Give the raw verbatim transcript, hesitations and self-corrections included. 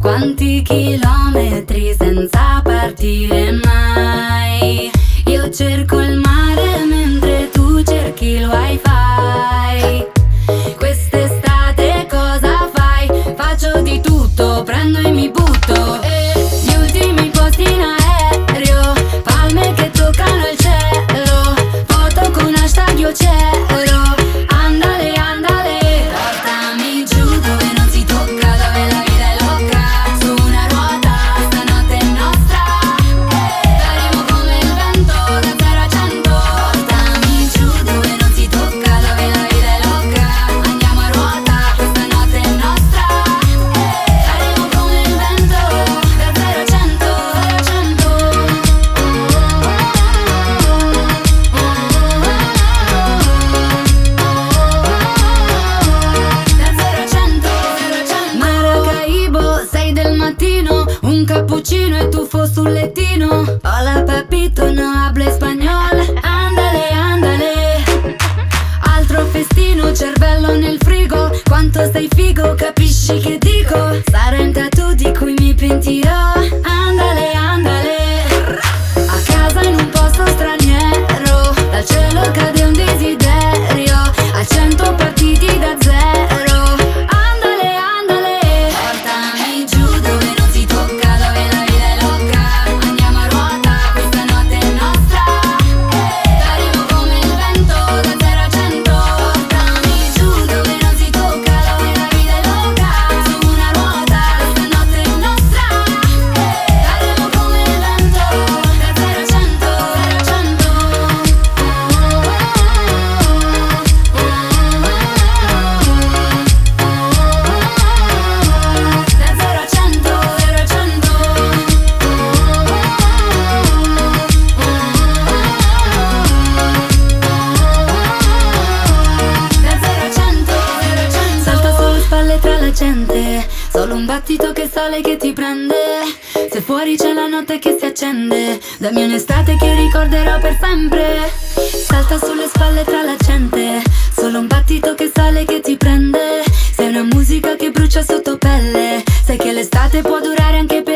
Quanti chilometri senza partire mai. Io cerco il mare mentre tu cerchi il wifi. Quest'estate cosa fai? Faccio di tutto, prendo e mi butto. Gli ultimi posti in aereo, palme che toccano il cielo, foto con hashtag io c'ero. Andale, andale, portami giù dove non si tocca, dove la vita è loca. Su una ruota, stanotte è nostra. Faremo come il vento, da zero a cento. Portami giù dove non si tocca, dove la vita è loca. Andiamo a ruota, questa notte è nostra. Faremo come il vento, da zero a cento, zero a cento. Da zero a cento, zero a cento. Maracaibo, sei del mattino, un cappuccino e tuffo sul lettino. Hola papito, no hablo español. Andale, andale. Altro festino, cervello nel frigo. Quanto sei figo, capisci che dico? Sarà un tattoo di cui mi pentirò. Andale, andale. A casa in un posto straniero, dal cielo cade un desiderio. A cento partiti da zero. Andale, andale. Portami giù dove non si tocca, dove la vita è loca. Andiamo a ruota, questa notte è nostra. Faremo come il vento, da zero a cento. Portami giù dove non si tocca, dove la vita è loca. Su una ruota, questa notte è nostra. Faremo come il vento, da zero a cento, zero a cento. Da zero a cento, zero a cento. Da zero a cento, zero a cento. Salta sulle spalle tra la gente, solo un battito che sale che ti prende. Se fuori c'è la notte che si accende, dammi un'estate che ricorderò per sempre. Salta sulle spalle tra la gente, solo un battito che sale che ti prende. Sei una musica che brucia sotto pelle, sai che l'estate può durare anche per